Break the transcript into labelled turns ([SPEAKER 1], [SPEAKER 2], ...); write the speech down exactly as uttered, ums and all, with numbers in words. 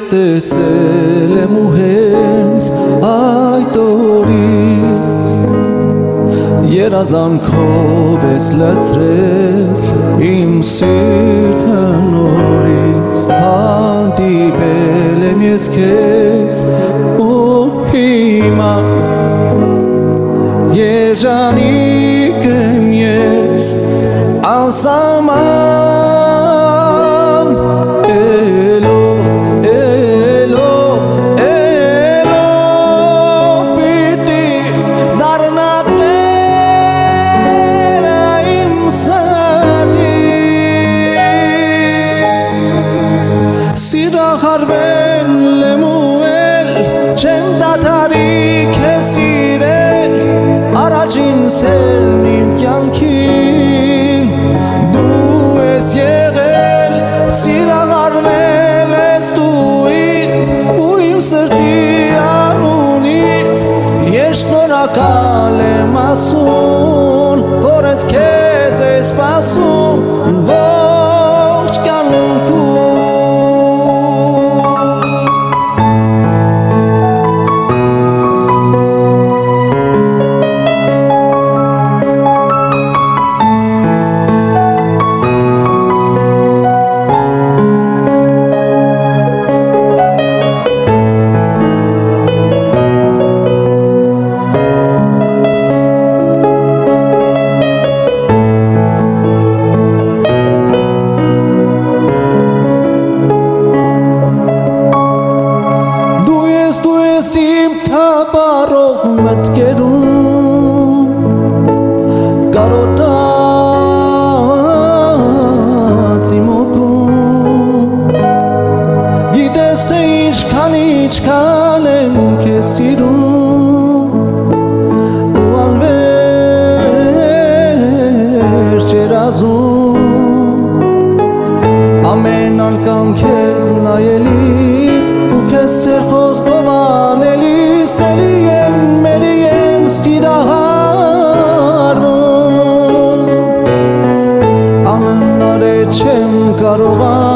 [SPEAKER 1] տեսել եմ ու հենց այդ օրից երազանքով ես լցրել իմ սիրտը նորից հանդիպել եմ ես քեզ ու հիմա երջանիկ եմ ես անսահման elov elov elov piti darna tera im sati sira harvel lemuel chem datari kesirel arajin sernim kyankim du es եղել սիրահարվել ես դու ինձ ու իմ սրտի անունից ես շնորհակալ եմ ասում որ ես քեզ ես սպասում ողջ կյանքում Sim tabarog metkerum karotat imokum gides te ishkan ishkan em kesirum u anver cherazum amen անգամ քեզ նայելիս ու քեզ սերխոս տովանելիս տելի եմ մերի եմ ստիրահարում ամեն արետ չեմ կարող